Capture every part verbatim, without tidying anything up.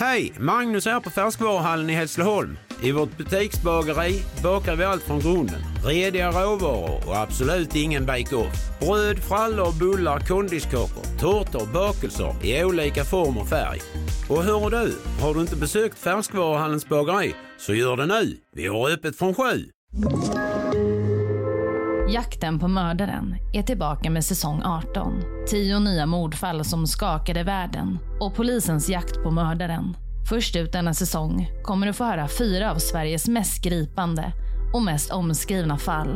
Hej, Magnus är på Färskvaruhallen i Hässleholm. I vårt butiksbageri bakar vi allt från grunden. Rediga råvaror och absolut ingen bake-off. Bröd, frallor, bullar, kondiskakor, tårtor, bakelser i olika form och färg. Och hör du, har du inte besökt Färskvaruhallens bageri så gör det nu. Vi har öppet från sju. Jakten på mördaren är tillbaka med säsong arton. Tio nya mordfall som skakade världen och polisens jakt på mördaren. Först ut denna säsong kommer du få höra fyra av Sveriges mest gripande och mest omskrivna fall.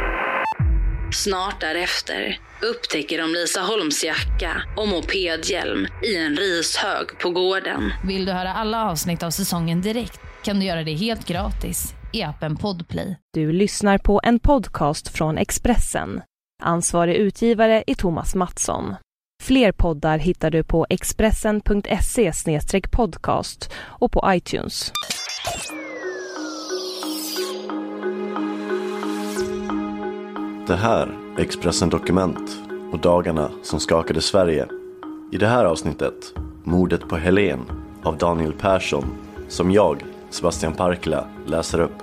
Snart därefter upptäcker de Lisa Holms jacka och mopedhjälm i en rishög på gården. Vill du höra alla avsnitt av säsongen direkt kan du göra det helt gratis i appen Podplay. Du lyssnar på en podcast från Expressen. Ansvarig utgivare är Thomas Mattsson. Fler poddar hittar du på expressen punkt se slash podcast och på iTunes. Det här är Expressen Dokument och dagarna som skakade Sverige. I det här avsnittet, mordet på Helen av Daniel Persson, som jag, Sebastian Parkla, läser upp.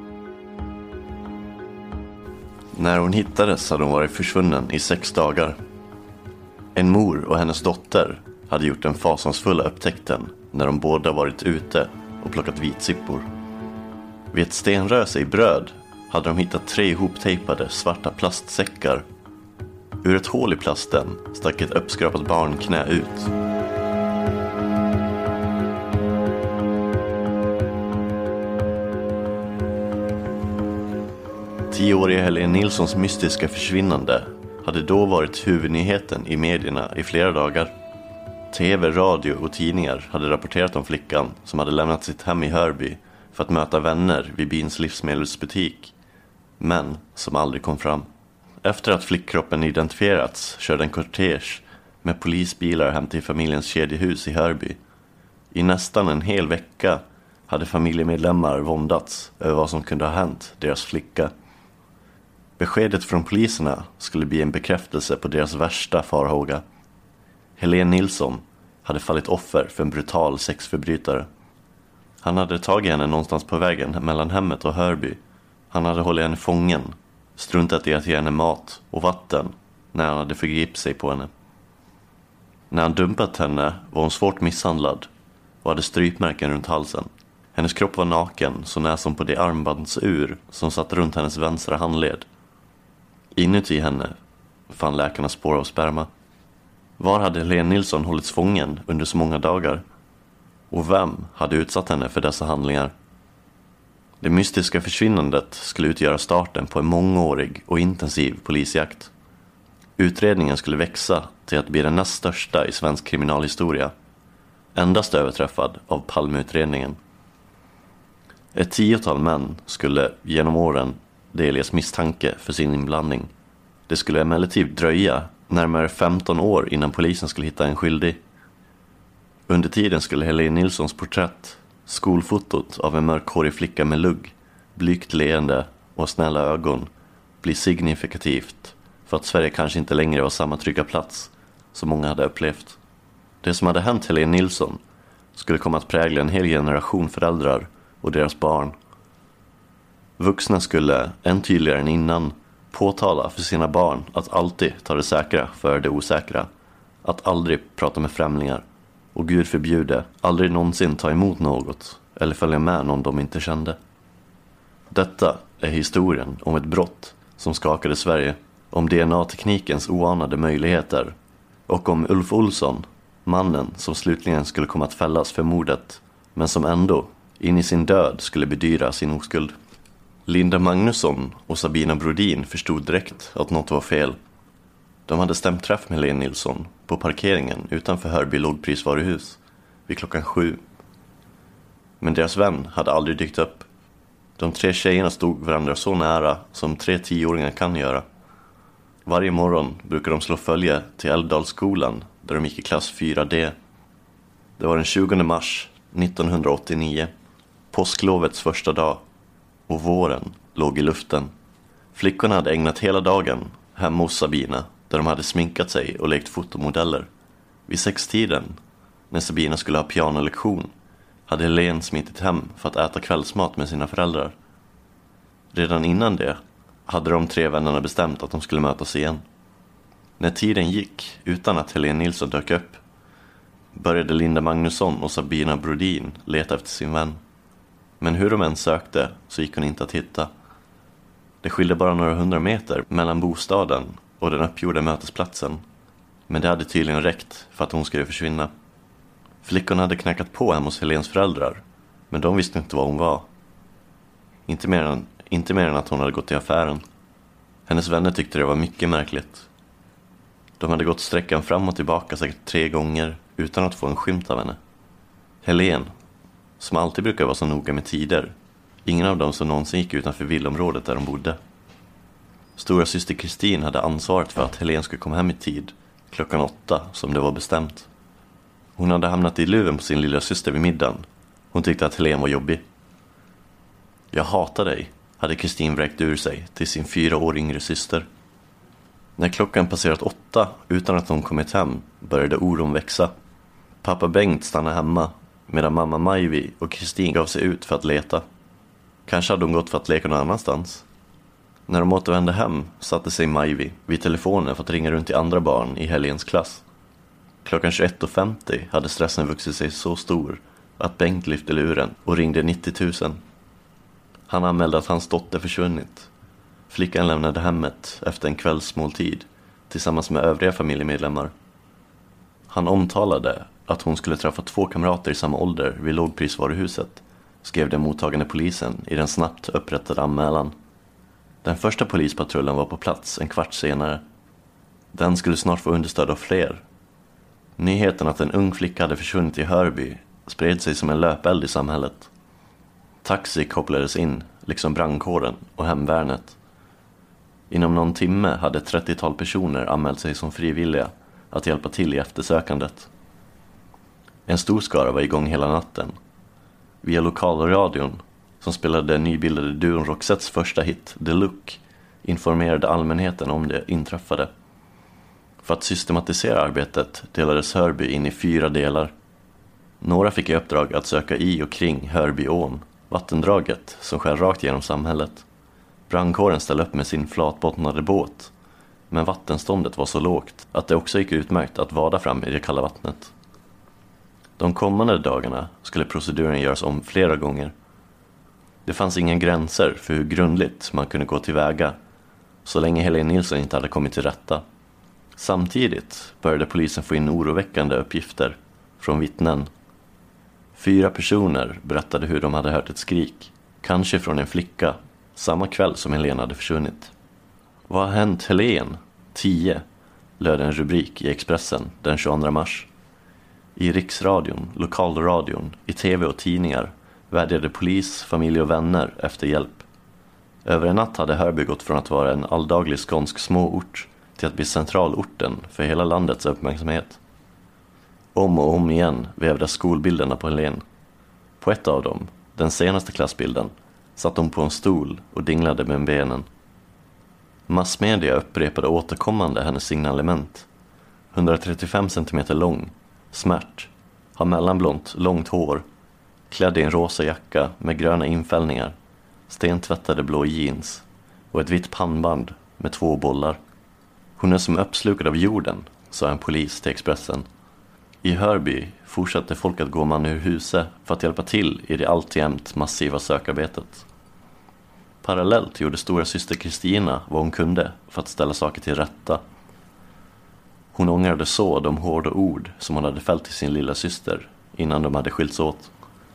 När hon hittades hade hon varit försvunnen i sex dagar. En mor och hennes dotter hade gjort den fasansfulla upptäckten när de båda varit ute och plockat vitsippor. Vid ett stenröse i Bröd hade de hittat tre ihoptejpade svarta plastsäckar. Ur ett hål i plasten stack ett uppskrapat barnknä ut. Tioåriga Helen Nilssons mystiska försvinnande hade då varit huvudnyheten i medierna i flera dagar. Tv, radio och tidningar hade rapporterat om flickan som hade lämnat sitt hem i Hörby för att möta vänner vid byns livsmedelsbutik, men som aldrig kom fram. Efter att flickkroppen identifierats körde en kortege med polisbilar hem till familjens kedjehus i Hörby. I nästan en hel vecka hade familjemedlemmar våndats över vad som kunde ha hänt deras flicka. Beskedet från poliserna skulle bli en bekräftelse på deras värsta farhåga. Helen Nilsson hade fallit offer för en brutal sexförbrytare. Han hade tagit henne någonstans på vägen mellan hemmet och Hörby. Han hade hållit henne fången, struntat i att ge henne mat och vatten när han hade förgripit sig på henne. När han dumpat henne var hon svårt misshandlad och hade strypmärken runt halsen. Hennes kropp var naken så när som på det armbandsur som satt runt hennes vänstra handled. Inuti henne fann läkarna spår av sperma. Var hade Helen Nilsson hållits fången under så många dagar? Och vem hade utsatt henne för dessa handlingar? Det mystiska försvinnandet skulle utgöra starten på en mångårig och intensiv polisjakt. Utredningen skulle växa till att bli den näst största i svensk kriminalhistoria. Endast överträffad av Palmeutredningen. Ett tiotal män skulle genom åren delges misstanke för sin inblandning. Det skulle emellertid dröja närmare femton år innan polisen skulle hitta en skyldig. Under tiden skulle Helen Nilssons porträtt, skolfotot av en mörkhårig flicka med lugg, blygt leende och snälla ögon, bli signifikativt för att Sverige kanske inte längre var samma trygga plats som många hade upplevt. Det som hade hänt Helen Nilsson skulle komma att prägla en hel generation föräldrar och deras barn. Vuxna skulle, än tydligare än innan, påtala för sina barn att alltid ta det säkra för det osäkra, att aldrig prata med främlingar och Gud förbjude, aldrig någonsin ta emot något eller följa med någon de inte kände. Detta är historien om ett brott som skakade Sverige, om D N A-teknikens oanade möjligheter och om Ulf Olsson, mannen som slutligen skulle komma att fällas för mordet, men som ändå in i sin död skulle bedyra sin oskuld. Linda Magnusson och Sabina Brodin förstod direkt att något var fel. De hade stämt träff med Helen Nilsson på parkeringen utanför Hörby lågprisvaruhus vid klockan sju. Men deras vän hade aldrig dykt upp. De tre tjejerna stod varandra så nära som tre tioåringar kan göra. Varje morgon brukade de slå följe till Älvdalsskolan där de gick i klass fyra D. Det var den tjugonde mars nittonhundraåttionio, påsklovets första dag, och våren låg i luften. Flickorna hade ägnat hela dagen hemma hos Sabina där de hade sminkat sig och lekt fotomodeller. Vid sextiden, när Sabina skulle ha pianolektion, hade Helene smitit hem för att äta kvällsmat med sina föräldrar. Redan innan det hade de tre vännerna bestämt att de skulle mötas igen. När tiden gick utan att Helene Nilsson dök upp började Linda Magnusson och Sabina Brodin leta efter sin vän. Men hur de än sökte så gick hon inte att hitta. Det skilde bara några hundra meter mellan bostaden och den uppgjorda mötesplatsen. Men det hade tydligen räckt för att hon skulle försvinna. Flickorna hade knackat på hemma hos Helens föräldrar, men de visste inte var hon var. Inte mer än, inte mer än att hon hade gått till affären. Hennes vänner tyckte det var mycket märkligt. De hade gått sträckan fram och tillbaka säkert tre gånger utan att få en skymt av henne. Helene, som alltid brukar vara så noga med tider, ingen av dem som någonsin gick utanför villområdet där de bodde. Stora syster Kristin hade ansvaret för att Helene skulle komma hem i tid, klockan åtta som det var bestämt. Hon hade hamnat i luven på sin lilla syster vid middagen. Hon tyckte att Helene var jobbig. Jag hatar dig, hade Kristin vräkt ur sig till sin fyra år yngre syster. När klockan passerat åtta utan att hon kommit hem började oron växa. Pappa Bengt stannade hemma medan mamma Majvi och Kristin gav sig ut för att leta. Kanske hade hon gått för att leka någon annanstans. När de återvände hem satte sig Majvi vid telefonen för att ringa runt till andra barn i Helens klass. Klockan tjugoett femtio hade stressen vuxit sig så stor att Bengt lyfte luren och ringde nittio tusen. Han anmälde att hans dotter försvunnit. Flickan lämnade hemmet efter en kvällsmåltid tillsammans med övriga familjemedlemmar. Han omtalade att hon skulle träffa två kamrater i samma ålder vid lågprisvaruhuset, skrev den mottagande polisen i den snabbt upprättade anmälan. Den första polispatrullen var på plats en kvart senare. Den skulle snart få understöd av fler. Nyheten att en ung flicka hade försvunnit i Hörby spred sig som en löpeld i samhället. Taxi kopplades in, liksom brandkåren och hemvärnet. Inom någon timme hade ett trettiotal personer anmält sig som frivilliga att hjälpa till i eftersökandet. En stor skara var igång hela natten. Via lokalradion, som spelade den nybildade duon Roxettes första hit, The Look, informerade allmänheten om det inträffade. För att systematisera arbetet delades Hörby in i fyra delar. Några fick i uppdrag att söka i och kring Hörbyån, vattendraget som skär rakt genom samhället. Brandkåren ställde upp med sin flatbottnade båt, men vattenståndet var så lågt att det också gick utmärkt att vada fram i det kalla vattnet. De kommande dagarna skulle proceduren göras om flera gånger. Det fanns inga gränser för hur grundligt man kunde gå tillväga, så länge Helene Nilsson inte hade kommit till rätta. Samtidigt började polisen få in oroväckande uppgifter från vittnen. Fyra personer berättade hur de hade hört ett skrik, kanske från en flicka, samma kväll som Helene hade försvunnit. Vad har hänt Helene? tio, löd en rubrik i Expressen den tjugoandra mars. I riksradion, lokalradion, i tv och tidningar vädjade polis, familj och vänner efter hjälp. Över en natt hade Hörby gått från att vara en alldaglig skånsk småort till att bli centralorten för hela landets uppmärksamhet. Om och om igen vävdes skolbilderna på Helene. På ett av dem, den senaste klassbilden, satt hon på en stol och dinglade med benen. Massmedia upprepade återkommande hennes signalement. hundratrettiofem centimeter lång, smärt, har mellanblont, långt hår, klädd i en rosa jacka med gröna infällningar, stentvättade blå jeans och ett vitt pannband med två bollar. Hon är som uppslukad av jorden, sa en polis till Expressen. I Hörby fortsatte folk att gå man ur huset för att hjälpa till i det alltjämt massiva sökarbetet. Parallellt gjorde stora syster Kristina vad hon kunde för att ställa saker till rätta. Hon ångrade så de hårda ord som hon hade fällt till sin lilla syster innan de hade skilts åt.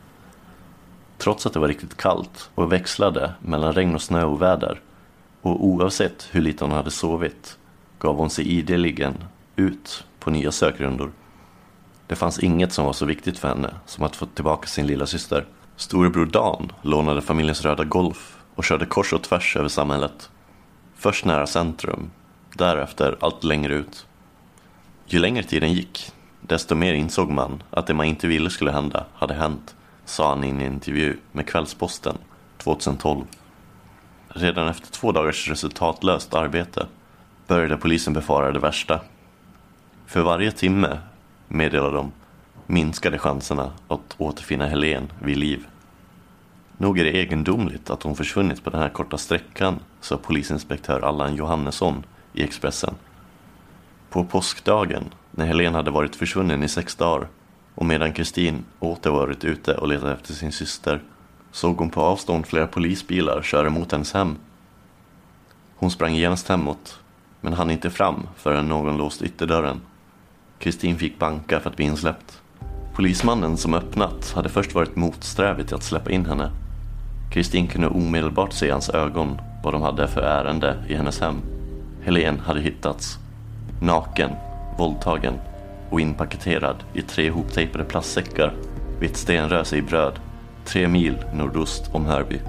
Trots att det var riktigt kallt och växlade mellan regn och snö och väder, och oavsett hur lite hon hade sovit, gav hon sig ideligen ut på nya sökrundor. Det fanns inget som var så viktigt för henne som att få tillbaka sin lilla syster. Storebror Dan lånade familjens röda Golf och körde kors och tvärs över samhället. Först nära centrum, därefter allt längre ut. Ju längre tiden gick, desto mer insåg man att det man inte ville skulle hända hade hänt, sa han i en intervju med Kvällsposten tjugohundratolv. Redan efter två dagars resultatlöst arbete började polisen befara det värsta. För varje timme, meddelade de, minskade chanserna att återfinna Helene vid liv. Nog är det egendomligt att hon försvunnit på den här korta sträckan, sa polisinspektör Allan Johannesson i Expressen. På påskdagen, när Helene hade varit försvunnen i sex dagar och medan Kristin åter varit ute och letat efter sin syster, såg hon på avstånd flera polisbilar köra mot hennes hem. Hon sprang genast hemåt, men hann inte fram förrän någon låst ytterdörren. Kristin fick banka för att bli insläppt. Polismannen som öppnat hade först varit motsträvig till att släppa in henne. Kristin kunde omedelbart se hans ögon vad de hade för ärende i hennes hem. Helene hade hittats, naken, våldtagen och inpaketerad i tre hoptejpade plastsäckar vid ett stenröse i Bröd, tre mil nordost om Hörby.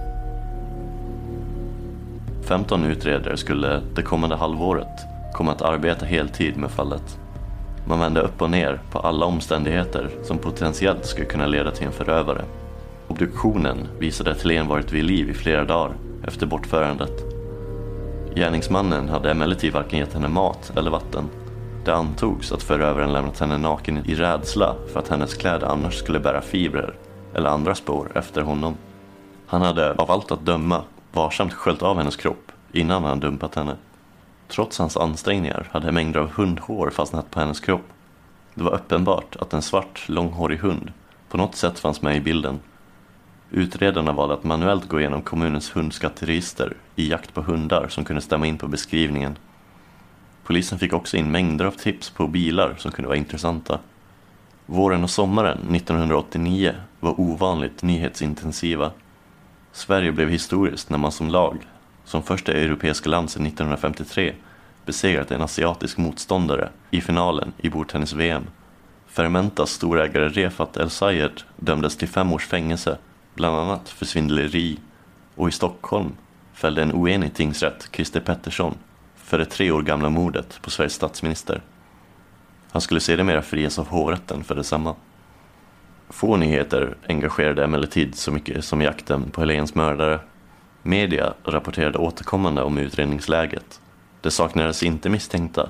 femton utredare skulle det kommande halvåret komma att arbeta heltid med fallet. Man vände upp och ner på alla omständigheter som potentiellt skulle kunna leda till en förövare. Obduktionen visade att Helene varit vid liv i flera dagar efter bortförandet. Gärningsmannen hade emellertid varken gett henne mat eller vatten. Det antogs att förövaren lämnat henne naken i rädsla för att hennes kläder annars skulle bära fibrer eller andra spår efter honom. Han hade av allt att döma varsamt sköljt av hennes kropp innan han dumpat henne. Trots hans ansträngningar hade mängder av hundhår fastnat på hennes kropp. Det var uppenbart att en svart, långhårig hund på något sätt fanns med i bilden. Utredarna valde att manuellt gå igenom kommunens hundskatteregister i jakt på hundar som kunde stämma in på beskrivningen. Polisen fick också in mängder av tips på bilar som kunde vara intressanta. Våren och sommaren nittonhundraåttionio var ovanligt nyhetsintensiva. Sverige blev historiskt när man som lag, som första europeiska land sedan nittonhundrafemtiotre, besegrat en asiatisk motståndare i finalen i bordtennis-V M. Fermentas storägare Refat El Sayed dömdes till fem års fängelse, bland annat för svindleri, och i Stockholm fällde en oenig tingsrätt Christer Pettersson för det tre år gamla mordet på Sveriges statsminister. Han skulle sedermera frias av hovrätten för detsamma. Få nyheter engagerade emellertid så mycket som jakten på Helenes mördare. Media rapporterade återkommande om utredningsläget. Det saknades inte misstänkta.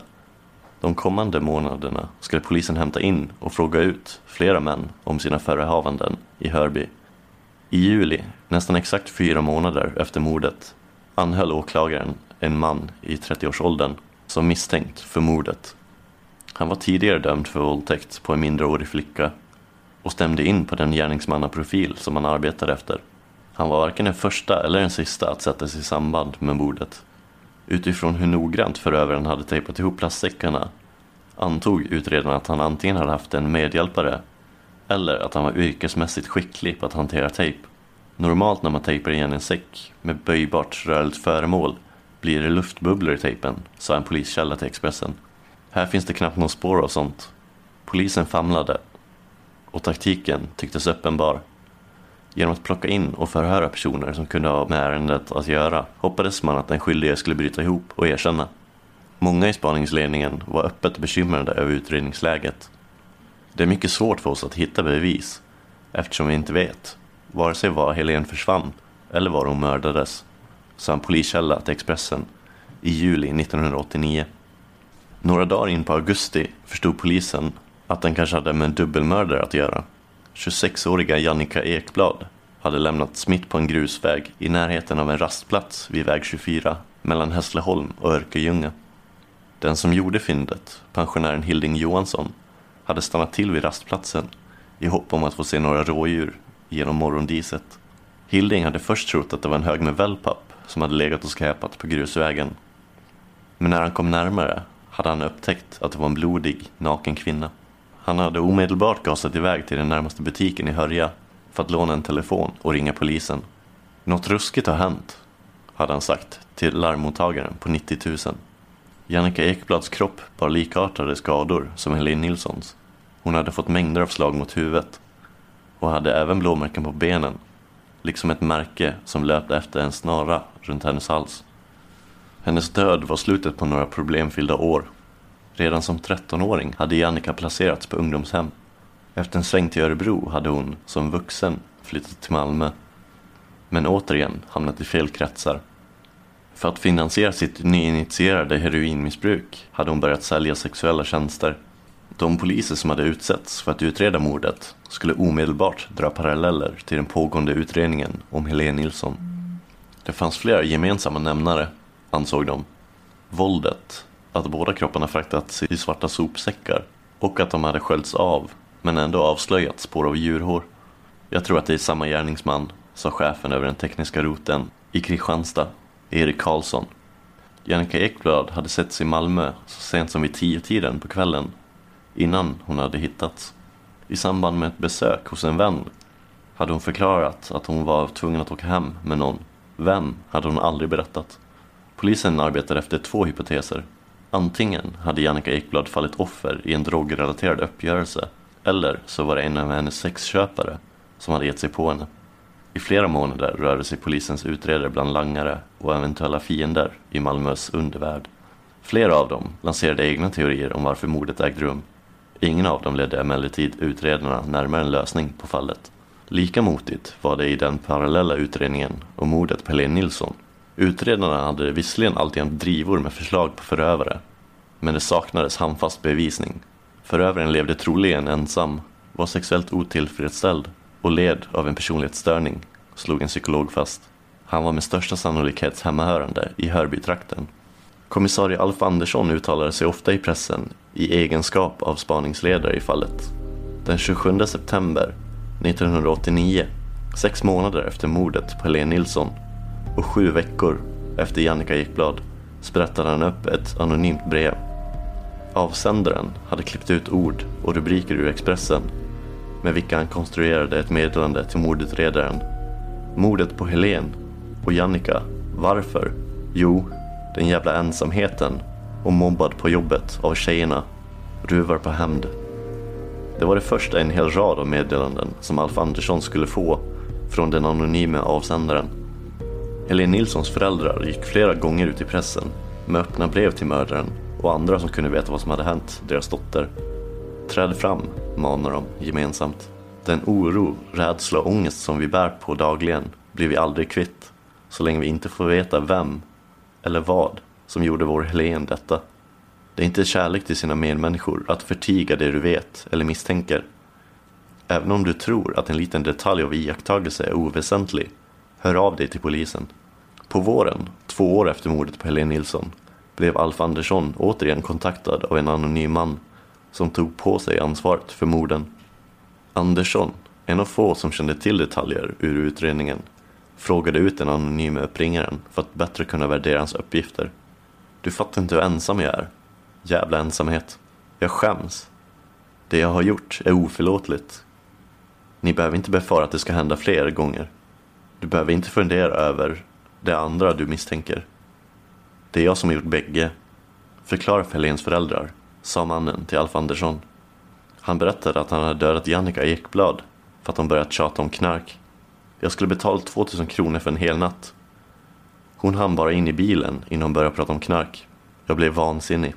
De kommande månaderna skulle polisen hämta in och fråga ut flera män om sina förehavanden i Hörby. I juli, nästan exakt fyra månader efter mordet, anhöll åklagaren en man i trettioårsåldern som misstänkt för mordet. Han var tidigare dömd för våldtäkt på en mindreårig flicka och stämde in på den gärningsmannaprofil som han arbetade efter. Han var varken den första eller den sista att sätta sig i samband med mordet. Utifrån hur noggrant förövaren hade tejpat ihop plastsäckarna antog utredarna att han antingen hade haft en medhjälpare eller att han var yrkesmässigt skicklig på att hantera tejp. Normalt när man tejpar igen en säck med böjbart rörligt föremål blir det luftbubblor i tejpen, sa en poliskälla till Expressen. Här finns det knappt någon spår av sånt. Polisen famlade och taktiken tycktes uppenbar. Genom att plocka in och förhöra personer som kunde ha med ärendet att göra hoppades man att den skyldige skulle bryta ihop och erkänna. Många i spaningsledningen var öppet bekymrade över utredningsläget. Det är mycket svårt för oss att hitta bevis eftersom vi inte vet vare sig var Helene försvann eller var hon mördades, sa en poliskälla till Expressen i juli nittonhundraåttionio. Några dagar in på augusti förstod polisen att den kanske hade med en dubbelmördare att göra. tjugosexåriga Jannica Ekblad hade lämnats mitt på en grusväg i närheten av en rastplats vid väg tjugofyra mellan Hässleholm och Örkelljunga. Den som gjorde fyndet, pensionären Hilding Johansson, hade stannat till vid rastplatsen i hopp om att få se några rådjur genom morgondiset. Hilding hade först trott att det var en hög med wellpapp som hade legat och skräpat på grusvägen. Men när han kom närmare hade han upptäckt att det var en blodig, naken kvinna. Han hade omedelbart gasat iväg till den närmaste butiken i Hörja för att låna en telefon och ringa polisen. Något ruskigt har hänt, hade han sagt till larmmottagaren på nittio tusen. Jannica Ekblads kropp bar likartade skador som Helene Nilssons. Hon hade fått mängder av slag mot huvudet och hade även blåmärken på benen, liksom ett märke som löpte efter en snara runt hennes hals. Hennes död var slutet på några problemfyllda år. Redan som trettonåring hade Jannica placerats på ungdomshem. Efter en sväng till Örebro hade hon som vuxen flyttat till Malmö, men återigen hamnat i fel kretsar. För att finansiera sitt nyinitierade heroinmissbruk hade hon börjat sälja sexuella tjänster. De poliser som hade utsetts för att utreda mordet skulle omedelbart dra paralleller till den pågående utredningen om Helene Nilsson. Det fanns flera gemensamma nämnare, ansåg de. Våldet, att båda kropparna fraktats i svarta sopsäckar och att de hade sköljts av men ändå avslöjat spår av djurhår. Jag tror att det är samma gärningsman, sa chefen över den tekniska roten i Kristianstad, Erik Karlsson. Jannica Ekblad hade setts i Malmö så sent som vid tio-tiden på kvällen, innan hon hade hittats. I samband med ett besök hos en vän hade hon förklarat att hon var tvungen att åka hem med någon. Vem hade hon aldrig berättat. Polisen arbetade efter två hypoteser. Antingen hade Jannica Ekblad fallit offer i en drogrelaterad uppgörelse, eller så var det en av hennes sexköpare som hade gett sig på henne. I flera månader rörde sig polisens utredare bland langare och eventuella fiender i Malmös undervärld. Flera av dem lanserade egna teorier om varför mordet ägde rum. Ingen av dem ledde emellertid utredarna närmare en lösning på fallet. Lika motigt var det i den parallella utredningen om mordet på Helene Nilsson. Utredarna hade visserligen alltid drivor med förslag på förövare, men det saknades handfast bevisning. Förövaren levde troligen ensam, var sexuellt otillfredsställd och led av en personlighetsstörning, slog en psykolog fast. Han var med största sannolikhet hemmahörande i Hörbytrakten. Kommissarie Alf Andersson uttalade sig ofta i pressen i egenskap av spaningsledare i fallet. Den tjugosjunde september nittonhundraåttionio, sex månader efter mordet på Helene Nilsson och sju veckor efter Jannica Ekblad, sprättade han upp ett anonymt brev. Avsändaren hade klippt ut ord och rubriker ur Expressen, med vilka han konstruerade ett meddelande till mordutredaren. Mordet på Helene och Jannica. Varför? Jo, den jävla ensamheten och mobbad på jobbet av tjejerna. Ruvar på hämnd. Det var det första i en hel rad av meddelanden som Alf Andersson skulle få från den anonyma avsändaren. Helene Nilssons föräldrar gick flera gånger ut i pressen med öppna brev till mördaren och andra som kunde veta vad som hade hänt deras dotter. Träd fram, manar de gemensamt. Den oro, rädsla och ångest som vi bär på dagligen blir vi aldrig kvitt, så länge vi inte får veta vem eller vad som gjorde vår Helene detta. Det är inte kärlek till sina medmänniskor att förtiga det du vet eller misstänker. Även om du tror att en liten detalj av iakttagelse är oväsentlig, hör av dig till polisen. På våren, två år efter mordet på Helene Nilsson, blev Alf Andersson återigen kontaktad av en anonym man som tog på sig ansvaret för morden. Andersson, en av få som kände till detaljer ur utredningen, frågade ut den anonyma uppringaren för att bättre kunna värdera hans uppgifter. Du fattar inte hur ensam jag är. Jävla ensamhet. Jag skäms. Det jag har gjort är oförlåtligt. Ni behöver inte befara att det ska hända fler gånger. Du behöver inte fundera över det andra du misstänker. Det är jag som har gjort bägge. Förklara för Helenes föräldrar, sa mannen till Alf Andersson. Han berättade att han hade dödat Jannica Ekblad för att de börjat tjata om knark. Jag skulle betala tvåtusen kronor för en hel natt. Hon hann bara in i bilen innan hon började prata om knark. Jag blev vansinnig.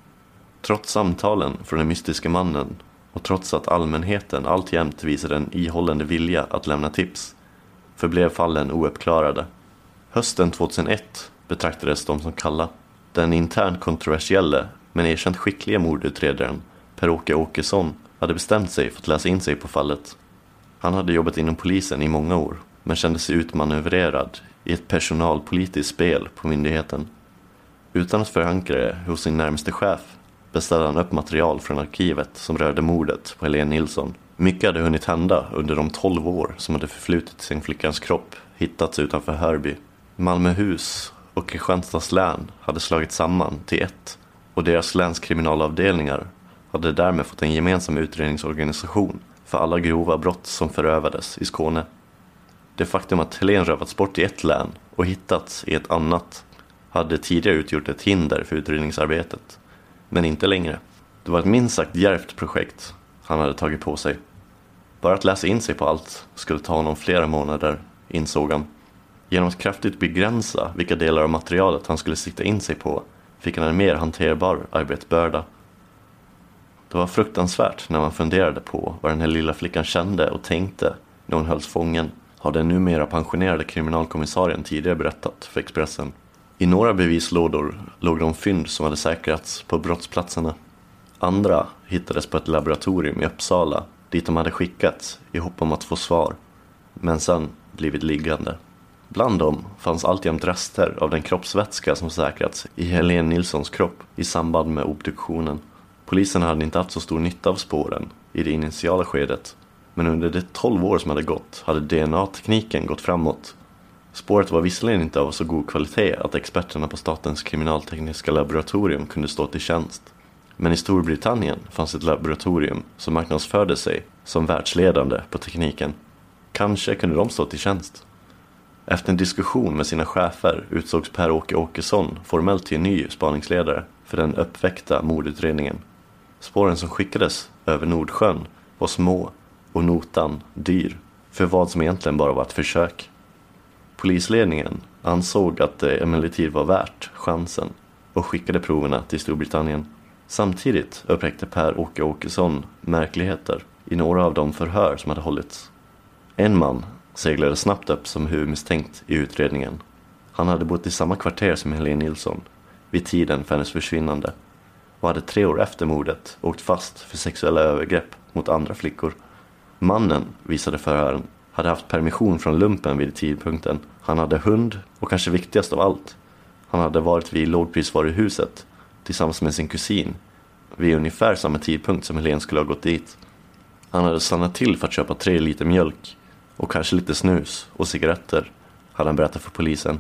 Trots samtalen från den mystiska mannen och trots att allmänheten alltjämt visade en ihållande vilja att lämna tips, förblev fallen ouppklarade. Hösten tjugohundraett betraktades de som kalla. Den internt kontroversiella men erkänt skickliga mordutredaren Per-Åke Åkesson hade bestämt sig för att läsa in sig på fallet. Han hade jobbat inom polisen i många år men kände sig utmanövrerad i ett personalpolitiskt spel på myndigheten. Utan att förankra det hos sin närmaste chef beställde han upp material från arkivet som rörde mordet på Helene Nilsson. Mycket hade hunnit hända under de tolv år som hade förflutit sedan flickans kropp hittats utanför Hörby. Malmöhus och Kristianstads län hade slagit samman till ett och deras länskriminalavdelningar hade därmed fått en gemensam utredningsorganisation för alla grova brott som förövades i Skåne. Det faktum att Helene rövats bort i ett län och hittats i ett annat hade tidigare utgjort ett hinder för utredningsarbetet, men inte längre. Det var ett minst sagt djärvt projekt han hade tagit på sig. Bara att läsa in sig på allt skulle ta honom flera månader, insåg han. Genom att kraftigt begränsa vilka delar av materialet han skulle sikta in sig på fick han en mer hanterbar arbetsbörda. Det var fruktansvärt när man funderade på vad den här lilla flickan kände och tänkte när hon hölls fången, har den numera pensionerade kriminalkommissarien tidigare berättat för Expressen. I några bevislådor låg de fynd som hade säkrats på brottsplatserna. Andra hittades på ett laboratorium i Uppsala dit de hade skickats i hopp om att få svar, men sen blivit liggande. Bland dem fanns alltjämt rester av den kroppsvätska som säkrats i Helene Nilssons kropp i samband med obduktionen. Polisen hade inte haft så stor nytta av spåren i det initiala skedet, men under de tolv år som hade gått hade D N A-tekniken gått framåt. Spåret var visserligen inte av så god kvalitet att experterna på Statens kriminaltekniska laboratorium kunde stå till tjänst. Men i Storbritannien fanns ett laboratorium som marknadsförde sig som världsledande på tekniken. Kanske kunde de stå till tjänst. Efter en diskussion med sina chefer utsågs Per-Åke Åkesson formellt till ny spaningsledare för den uppväckta mordutredningen. Spåren som skickades över Nordsjön var små och notan dyr för vad som egentligen bara var ett försök. Polisledningen ansåg att det emellertid var värt chansen och skickade proverna till Storbritannien. Samtidigt uppräckte Per-Åke Åkesson märkligheter i några av de förhör som hade hållits. En man seglade snabbt upp som huvudmisstänkt i utredningen. Han hade bott i samma kvarter som Helene Nilsson vid tiden för hennes försvinnande och hade tre år efter mordet åkt fast för sexuella övergrepp mot andra flickor. Mannen, visade förhören, hade haft permission från lumpen vid tidpunkten. Han hade hund och kanske viktigast av allt, han hade varit vid lågprisvaruhuset tillsammans med sin kusin vid ungefär samma tidpunkt som Helene skulle ha gått dit. Han hade stannat till för att köpa tre liter mjölk och kanske lite snus och cigaretter, hade han berättat för polisen.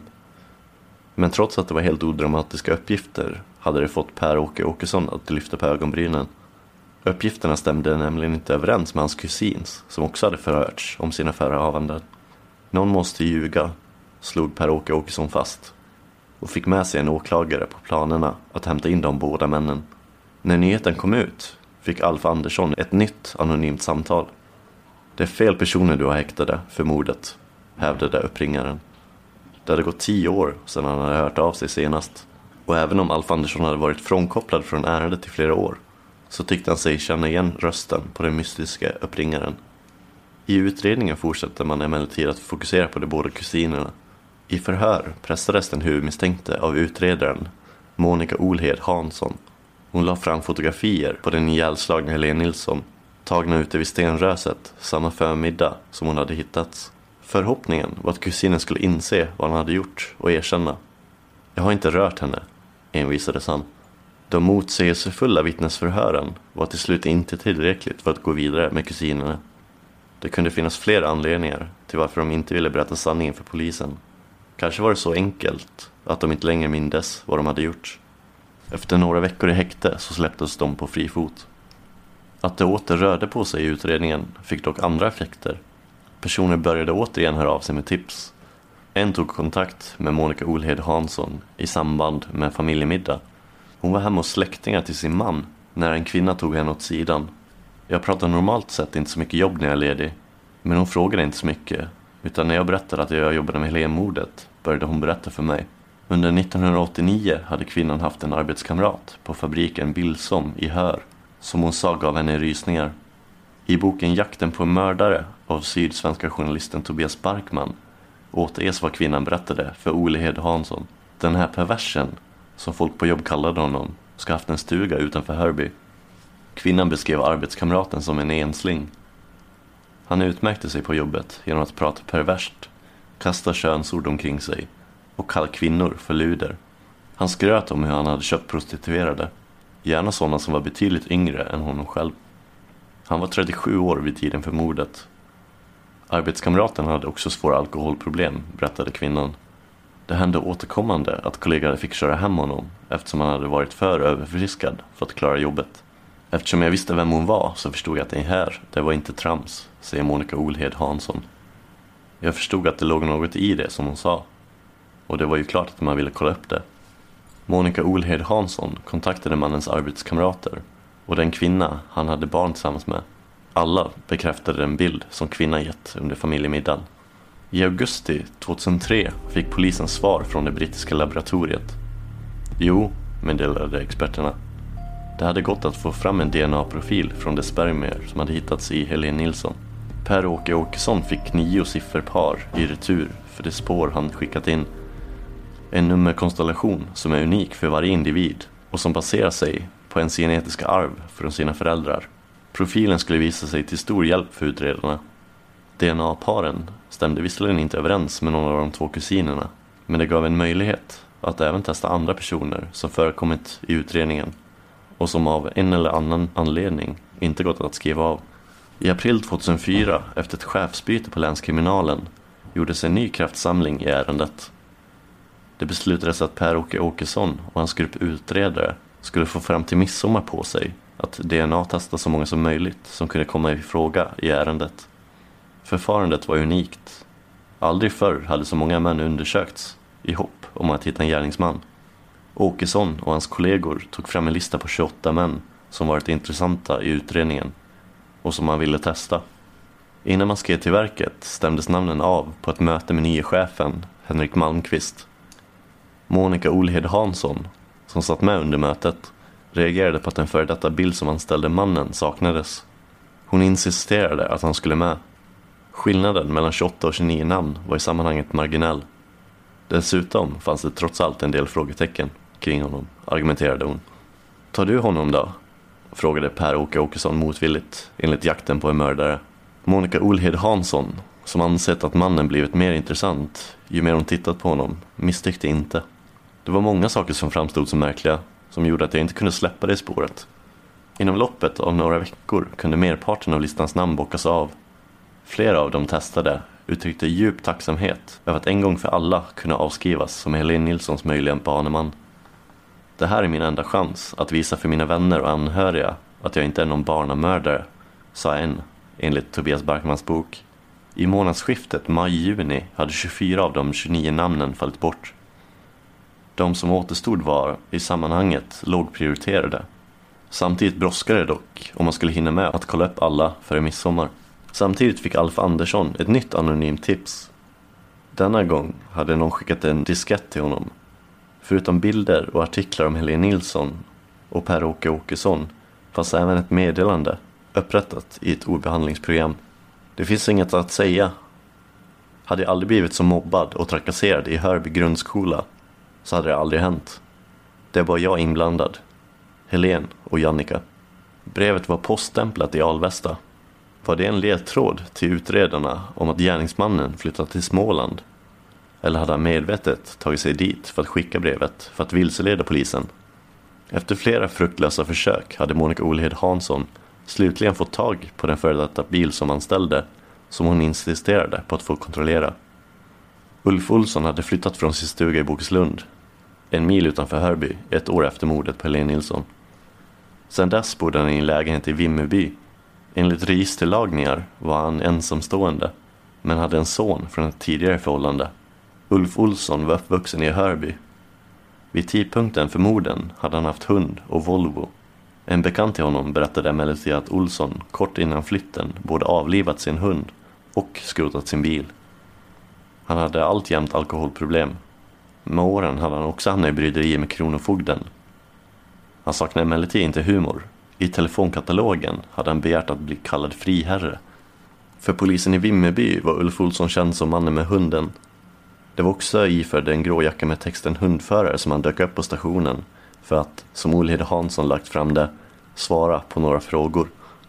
Men trots att det var helt odramatiska uppgifter hade det fått Per-Åke Åkesson att lyfta på ögonbrynen. Uppgifterna stämde nämligen inte överens med hans kusins som också hade förhörts om sina förehavanden. Någon måste ljuga, slog Per-Åke Åkesson fast och fick med sig en åklagare på planerna att hämta in de båda männen. När nyheten kom ut fick Alf Andersson ett nytt anonymt samtal. Det är fel personer du har häktade för mordet, hävdade uppringaren. Det hade gått tio år sedan han hade hört av sig senast. Och även om Alf Andersson hade varit frånkopplad från ärendet i flera år så tyckte han sig känna igen rösten på den mystiska uppringaren. I utredningen fortsatte man emellertid att fokusera på de båda kusinerna. I förhör pressades den huvudmisstänkte av utredaren Monica Olhed Hansson. Hon la fram fotografier på den ihjälslagna Helene Nilsson, tagna ute vid Stenröset samma förmiddag som hon hade hittats. Förhoppningen var att kusinen skulle inse vad han hade gjort och erkänna. Jag har inte rört henne, envisades han. De motsägelsefulla vittnesförhören var till slut inte tillräckligt för att gå vidare med kusinerna. Det kunde finnas flera anledningar till varför de inte ville berätta sanningen för polisen. Kanske var det så enkelt att de inte längre mindes vad de hade gjort. Efter några veckor i häkte så släpptes de på fri fot. Att det åter rörde på sig i utredningen fick dock andra effekter. Personer började återigen höra av sig med tips. En tog kontakt med Monica Olhed Hansson i samband med familjemiddag. Hon var hemma hos släktingar till sin man när en kvinna tog henne åt sidan. Jag pratar normalt sett inte så mycket jobb när jag är ledig, men hon frågade inte så mycket, utan när jag berättade att jag jobbade med Helene-mordet började hon berätta för mig. Under nittonhundraåttionio hade kvinnan haft en arbetskamrat på fabriken Billsom i Hör som hon sa gav henne rysningar. I boken Jakten på en mördare av sydsvenska journalisten Tobias Barkman återges vad kvinnan berättade för Olhed Hansson. Den här perversen, som folk på jobb kallade honom, ska haft en stuga utanför Hörby. Kvinnan beskrev arbetskamraten som en ensling. Han utmärkte sig på jobbet genom att prata perverst, kasta könsord omkring sig och kalla kvinnor för luder. Han skröt om hur han hade köpt prostituerade, gärna sådana som var betydligt yngre än honom själv. Han var trettiosju år vid tiden för mordet. Arbetskamraten hade också svåra alkoholproblem, berättade kvinnan. Det hände återkommande att kollegor fick köra hem honom eftersom han hade varit för överförfriskad för att klara jobbet. Eftersom jag visste vem hon var så förstod jag att det här, det var inte trams, säger Monica Olhed Hansson. Jag förstod att det låg något i det som hon sa. Och det var ju klart att man ville kolla upp det. Monica Olhed Hansson kontaktade mannens arbetskamrater och den kvinna han hade barn tillsammans med. Alla bekräftade den bild som kvinnan gett under familjemiddagen. I augusti tjugohundratre fick polisen svar från det brittiska laboratoriet. Jo, meddelade experterna. Det hade gått att få fram en D N A-profil från de spermier som hade hittats i Helene Nilsson. Per-Åke Åkesson fick nio sifferpar i retur för det spår han skickat in. En nummerkonstellation som är unik för varje individ och som baserar sig på ens genetiska arv från sina föräldrar. Profilen skulle visa sig till stor hjälp för utredarna. D N A-paren stämde visserligen inte överens med någon av de två kusinerna, men det gav en möjlighet att även testa andra personer som förekommit i utredningen och som av en eller annan anledning inte gått att skriva av. I april tjugohundrafyra, efter ett chefsbyte på länskriminalen, gjordes en ny kraftsamling i ärendet. Det beslutades att Per-Åke Åkesson och hans grupp utredare skulle få fram till midsommar på sig att D N A-testa så många som möjligt som kunde komma i fråga i ärendet. Förfarandet var unikt. Aldrig förr hade så många män undersökts i hopp om att hitta en gärningsman. Åkesson och hans kollegor tog fram en lista på tjugoåtta män som varit intressanta i utredningen och som man ville testa. Innan man skrev till verket stämdes namnen av på ett möte med nye chefen Henrik Malmqvist. Monica Olhed Hansson, som satt med under mötet, reagerade på att den före detta bild som anställde mannen saknades. Hon insisterade att han skulle med. Skillnaden mellan tjugoåtta och tjugonio namn var i sammanhanget marginell. Dessutom fanns det trots allt en del frågetecken kring honom, argumenterade hon. Tar du honom då? Frågade Per-Åke Åkesson motvilligt, enligt jakten på en mördare. Monica Olhed Hansson, som ansett att mannen blivit mer intressant ju mer hon tittat på honom, misstyckte inte. Det var många saker som framstod som märkliga, som gjorde att jag inte kunde släppa det i spåret. Inom loppet av några veckor kunde merparten av listans namn bockas av. Flera av dem testade uttryckte djup tacksamhet över att en gång för alla kunna avskrivas som Helene Nilssons möjliga baneman. Det här är min enda chans att visa för mina vänner och anhöriga att jag inte är någon barnamördare, sa en, enligt Tobias Barkmans bok. I månadsskiftet maj-juni hade tjugofyra av de tjugonio namnen fallit bort. De som återstod var, i sammanhanget, lågprioriterade. Samtidigt brådskade det dock om man skulle hinna med att kolla upp alla före midsommar. Samtidigt fick Alf Andersson ett nytt anonymt tips. Denna gång hade någon skickat en diskett till honom. Förutom bilder och artiklar om Helene Nilsson och Per-Åke Åkesson fanns även ett meddelande upprättat i ett ordbehandlingsprogram. Det finns inget att säga. Hade jag aldrig blivit så mobbad och trakasserad i Hörby grundskola så hade det aldrig hänt. Det var jag inblandad. Helene och Jannica. Brevet var poststämplat i Alvesta. Var det en ledtråd till utredarna om att gärningsmannen flyttat till Småland? Eller hade han medvetet tagit sig dit för att skicka brevet för att vilseleda polisen? Efter flera fruktlösa försök hade Monica Olhed Hansson slutligen fått tag på den före detta bil som anställde, som hon insisterade på att få kontrollera. Ulf Olsson hade flyttat från sin stuga i Bokeslund, en mil utanför Hörby, ett år efter mordet på Helene Nilsson. Sedan dess bodde han i en lägenhet i Vimmerby. Enligt registerlagningar var han ensamstående, men hade en son från ett tidigare förhållande. Ulf Olsson var uppvuxen i Hörby. Vid tidpunkten för morden hade han haft hund och Volvo. En bekant till honom berättade emellertid att Olsson kort innan flytten både avlivat sin hund och skrotat sin bil. Han hade alltjämt alkoholproblem. Med åren hade han också hamnat i bryderier med kronofogden. Han saknade emellertid inte humor. I telefonkatalogen hade han begärt att bli kallad friherre. För polisen i Vimmerby var Ulf Olsson känd som mannen med hunden. Det var också iförd en grå jacka med texten hundförare som han dök upp på stationen för att, som Olhed Hansson lagt fram det, svara på några frågor.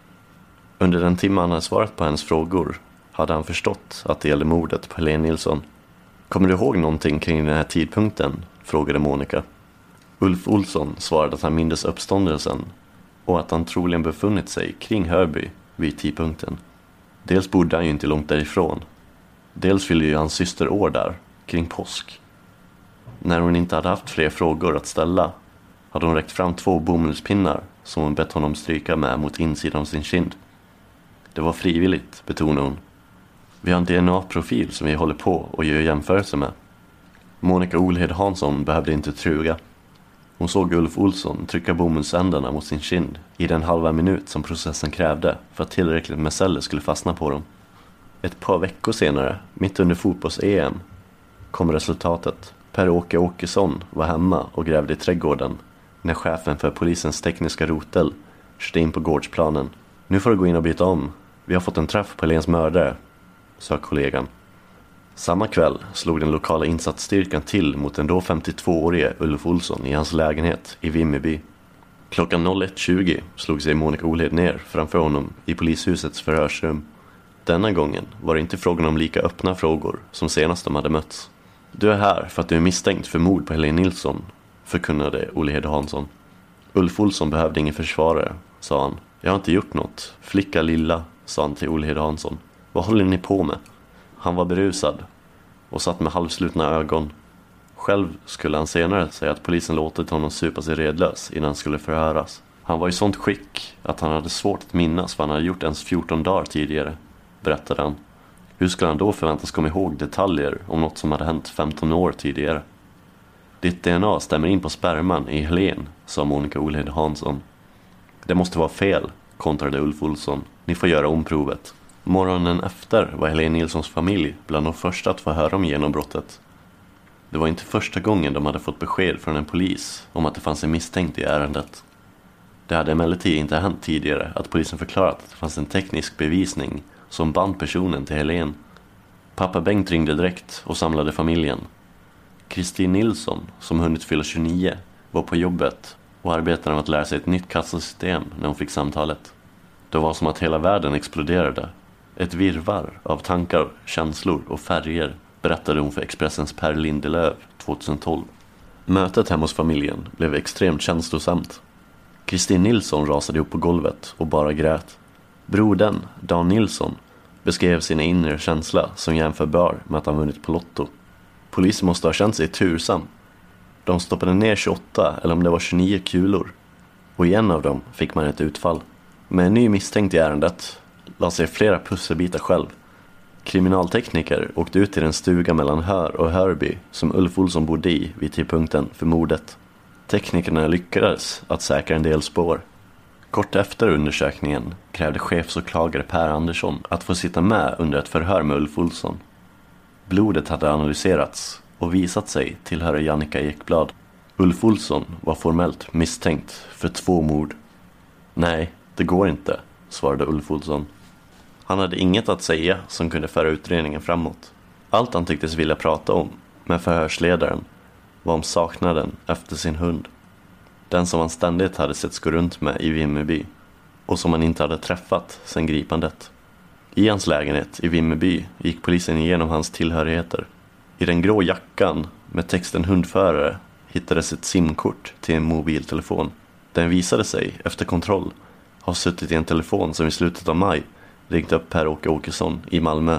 Under den timme han hade svarat på hennes frågor hade han förstått att det gällde mordet på Helene Nilsson. Kommer du ihåg någonting kring den här tidpunkten? Frågade Monica. Ulf Olsson svarade att han mindes uppståndelsen och att han troligen befunnit sig kring Hörby vid tidpunkten. Dels bodde han ju inte långt därifrån. Dels fyllde ju hans syster år där, kring påsk. När hon inte hade haft fler frågor att ställa hade hon räckt fram två bomullspinnar som hon bett honom stryka med mot insidan av sin kind. Det var frivilligt, betonade hon. Vi har en D N A-profil som vi håller på och gör jämförelse med. Monica Olhed Hansson behövde inte truga. Hon såg Ulf Olsson trycka bomullsändarna mot sin kind i den halva minut som processen krävde för att tillräckligt med celler skulle fastna på dem. Ett par veckor senare, mitt under fotbolls-E M, kom resultatet. Per-Åke Åkesson var hemma och grävde i trädgården när chefen för polisens tekniska rotel körde in på gårdsplanen. Nu får du gå in och byta om. Vi har fått en träff på Helens mördare, sa kollegan. Samma kväll slog den lokala insatsstyrkan till mot den då femtiotvåårige Ulf Olsson i hans lägenhet i Vimmerby. Klockan ett tjugo slog sig Monica Olhed ner framför honom i polishusets förhörsrum. Denna gången var det inte frågan om lika öppna frågor som senast de hade mötts. Du är här för att du är misstänkt för mord på Helene Nilsson, förkunnade Olhed Hansson. Ulf Olsson behövde ingen försvarare, sa han. Jag har inte gjort något. Flicka lilla, sa han till Olhed Hansson. Vad håller ni på med? Han var berusad och satt med halvslutna ögon. Själv skulle han senare säga att polisen låtit honom supa sig redlös innan han skulle förhöras. Han var i sånt skick att han hade svårt att minnas vad han hade gjort ens fjorton dagar tidigare, berättade han. Hur skulle han då förväntas komma ihåg detaljer om något som hade hänt femton år tidigare? Ditt D N A stämmer in på sperman i Helen, sa Monica Olhed Hansson. Det måste vara fel, kontrade Ulf Olsson. Ni får göra omprovet. Morgonen efter var Helene Nilssons familj bland de första att få höra om genombrottet. Det var inte första gången de hade fått besked från en polis om att det fanns en misstänkt i ärendet. Det hade emellertid inte hänt tidigare att polisen förklarat att det fanns en teknisk bevisning som band personen till Helene. Pappa Bengt ringde direkt och samlade familjen. Kristin Nilsson, som hunnit fylla tjugonio, var på jobbet och arbetade med att lära sig ett nytt kassasystem när hon fick samtalet. Det var som att hela världen exploderade. Ett virrvarr av tankar, känslor och färger, berättade hon för Expressens Per Lindelöv tjugohundratolv. Mötet hemma hos familjen blev extremt känslosamt. Kristin Nilsson rasade upp på golvet och bara grät. Brodern, Dan Nilsson, beskrev sina inre känsla som jämförbar med att han vunnit på lotto. Polisen måste ha känt sig tursam. De stoppade ner tjugoåtta eller om det var tjugonio kulor. Och i en av dem fick man ett utfall. Med en ny misstänkt i ärendet la sig flera pusselbitar själv. Kriminaltekniker åkte ut till en stuga mellan Hör och Hörby som Ulf Olsson bodde i vid tidpunkten för mordet. Teknikerna lyckades att säkra en del spår. Kort efter undersökningen krävde chefsåklagare Per Andersson att få sitta med under ett förhör med Ulf Olsson. Blodet hade analyserats och visat sig tillhöra Jannica Ekblad. Ulf Olsson var formellt misstänkt för två mord. Nej, det går inte, svarade Ulf Olsson. Han hade inget att säga som kunde föra utredningen framåt. Allt han tycktes vilja prata om med förhörsledaren var om saknaden efter sin hund. Den som han ständigt hade sett gå runt med i Vimmerby och som han inte hade träffat sedan gripandet. I hans lägenhet i Vimmerby gick polisen igenom hans tillhörigheter. I den grå jackan med texten hundförare hittades ett simkort till en mobiltelefon. Den visade sig efter kontroll ha suttit i en telefon som i slutet av maj ringt upp Per-Åke Åkesson i Malmö.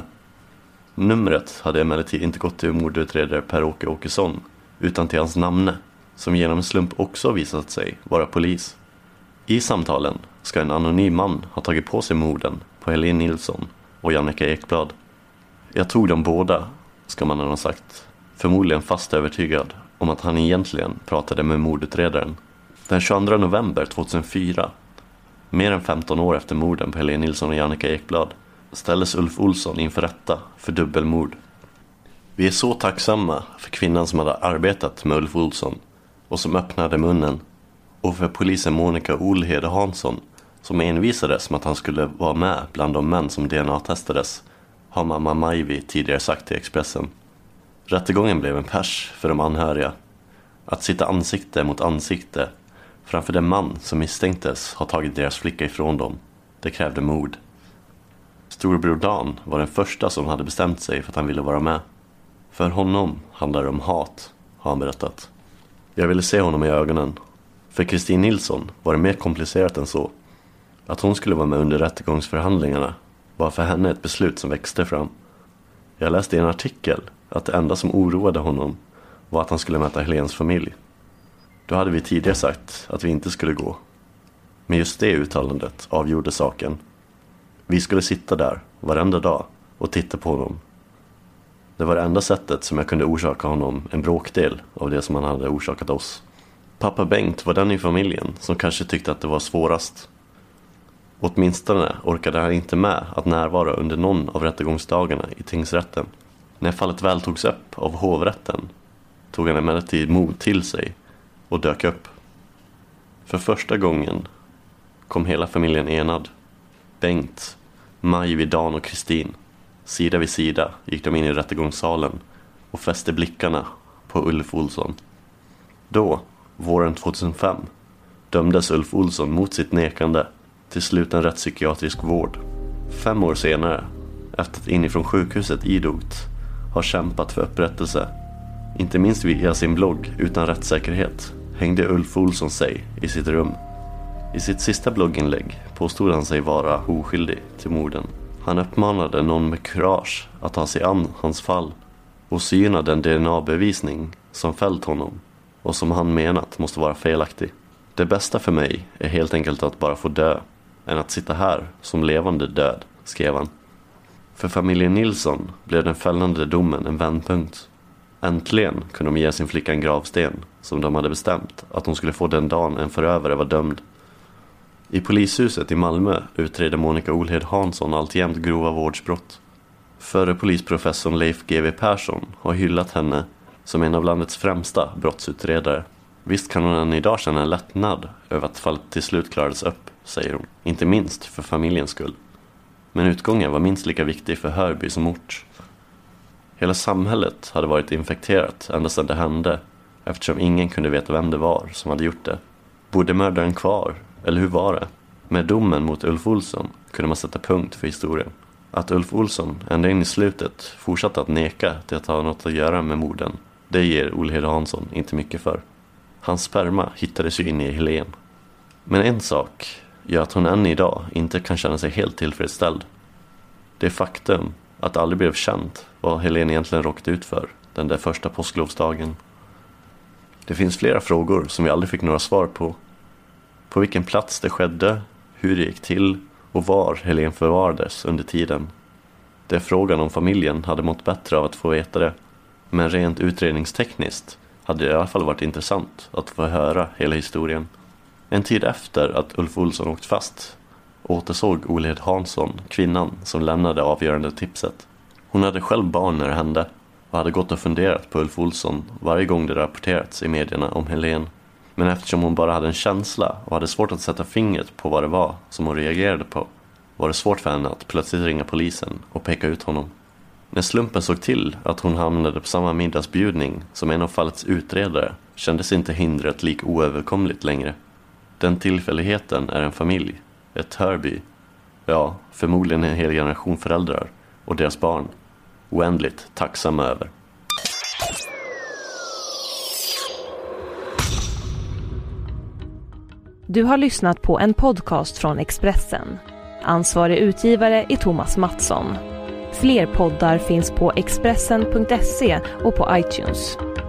Numret hade emellertid inte gått till mordutredare Per-Åke Åkesson utan till hans namne, som genom en slump också visat sig vara polis. I samtalen ska en anonym man ha tagit på sig morden på Helene Nilsson och Jannica Ekblad. Jag tog dem båda, ska man ha sagt, förmodligen fast övertygad om att han egentligen pratade med mordutredaren. Den tjugoandra november tjugohundrafyra, mer än femton år efter morden på Helene Nilsson och Jannica Ekblad, ställdes Ulf Olsson inför rätta för dubbelmord. Vi är så tacksamma för kvinnan som hade arbetat med Ulf Olsson och som öppnade munnen, och för polisen Monica Olhed Hansson som envisades med att han skulle vara med bland de män som D N A-testades, har mamma Majvi tidigare sagt till Expressen. Rättegången blev en pers för de anhöriga. Att sitta ansikte mot ansikte framför den man som misstänktes ha tagit deras flicka ifrån dem, det krävde mod. Storbror Dan var den första som hade bestämt sig för att han ville vara med. För honom handlar det om hat, har han berättat. Jag ville se honom i ögonen. För Kristin Nilsson var det mer komplicerat än så. Att hon skulle vara med under rättegångsförhandlingarna var för henne ett beslut som växte fram. Jag läste i en artikel att det enda som oroade honom var att han skulle möta Helens familj. Då hade vi tidigare sagt att vi inte skulle gå. Men just det uttalandet avgjorde saken. Vi skulle sitta där varenda dag och titta på honom. Det var det enda sättet som jag kunde orsaka honom en bråkdel av det som han hade orsakat oss. Pappa Bengt var den i familjen som kanske tyckte att det var svårast. Åtminstone orkade han inte med att närvara under någon av rättegångsdagarna i tingsrätten. När fallet väl togs upp av hovrätten tog han emellertid mod till sig och dök upp. För första gången kom hela familjen enad. Bengt, Majvi, Dan och Kristin. Sida vid sida gick de in i rättegångssalen och fäste blickarna på Ulf Olsson. Då, våren tjugohundrafem, dömdes Ulf Olsson mot sitt nekande till sluten rättspsykiatrisk vård. Fem år senare, efter att inifrån sjukhuset idogt har kämpat för upprättelse, inte minst via sin blogg Utan rättssäkerhet, hängde Ulf Olsson sig i sitt rum. I sitt sista blogginlägg påstod han sig vara oskyldig till morden. Han uppmanade någon med kurage att ta sig an hans fall och syna den D N A-bevisning som fällt honom och som han menat måste vara felaktig. Det bästa för mig är helt enkelt att bara få dö än att sitta här som levande död, skrev han. För familjen Nilsson blev den fällande domen en vändpunkt. Äntligen kunde de ge sin flicka en gravsten som de hade bestämt att hon skulle få den dagen en förövare var dömd. I polishuset i Malmö utreder Monica Olhed Hansson alltjämt grova vårdsbrott. Förre polisprofessorn Leif G W Persson har hyllat henne som en av landets främsta brottsutredare. Visst kan hon än idag känna en lättnad över att fallet till slut klarades upp, säger hon. Inte minst för familjens skull. Men utgången var minst lika viktig för Hörby som ort. Hela samhället hade varit infekterat ända sedan det hände, eftersom ingen kunde veta vem det var som hade gjort det. Bodde mördaren kvar? Eller hur var det? Med domen mot Ulf Olsson kunde man sätta punkt för historien. Att Ulf Olsson ända in i slutet fortsatte att neka till att ha något att göra med morden, det ger Olhed Hansson inte mycket för. Hans sperma hittades ju in i Helen. Men en sak gör att hon än idag inte kan känna sig helt tillfredsställd. Det faktum att det aldrig blev känt vad Helen egentligen råkade ut för den där första påsklovsdagen. Det finns flera frågor som vi aldrig fick några svar på. På vilken plats det skedde, hur det gick till och var Helen förvarades under tiden. Det är frågan om familjen hade mått bättre av att få veta det. Men rent utredningstekniskt hade det i alla fall varit intressant att få höra hela historien. En tid efter att Ulf Olsson åkt fast återsåg Olhed Hansson kvinnan som lämnade avgörande tipset. Hon hade själv barn när det hände och hade gått och funderat på Ulf Olsson varje gång det rapporterats i medierna om Helen. Men eftersom hon bara hade en känsla och hade svårt att sätta fingret på vad det var som hon reagerade på, var det svårt för henne att plötsligt ringa polisen och peka ut honom. När slumpen såg till att hon hamnade på samma middagsbjudning som en av fallets utredare kändes inte hindret lik oöverkomligt längre. Den tillfälligheten är en familj, ett Hörby, ja, förmodligen en hel generation föräldrar och deras barn, oändligt tacksamma över. Du har lyssnat på en podcast från Expressen. Ansvarig utgivare är Thomas Mattsson. Fler poddar finns på expressen punkt se och på iTunes.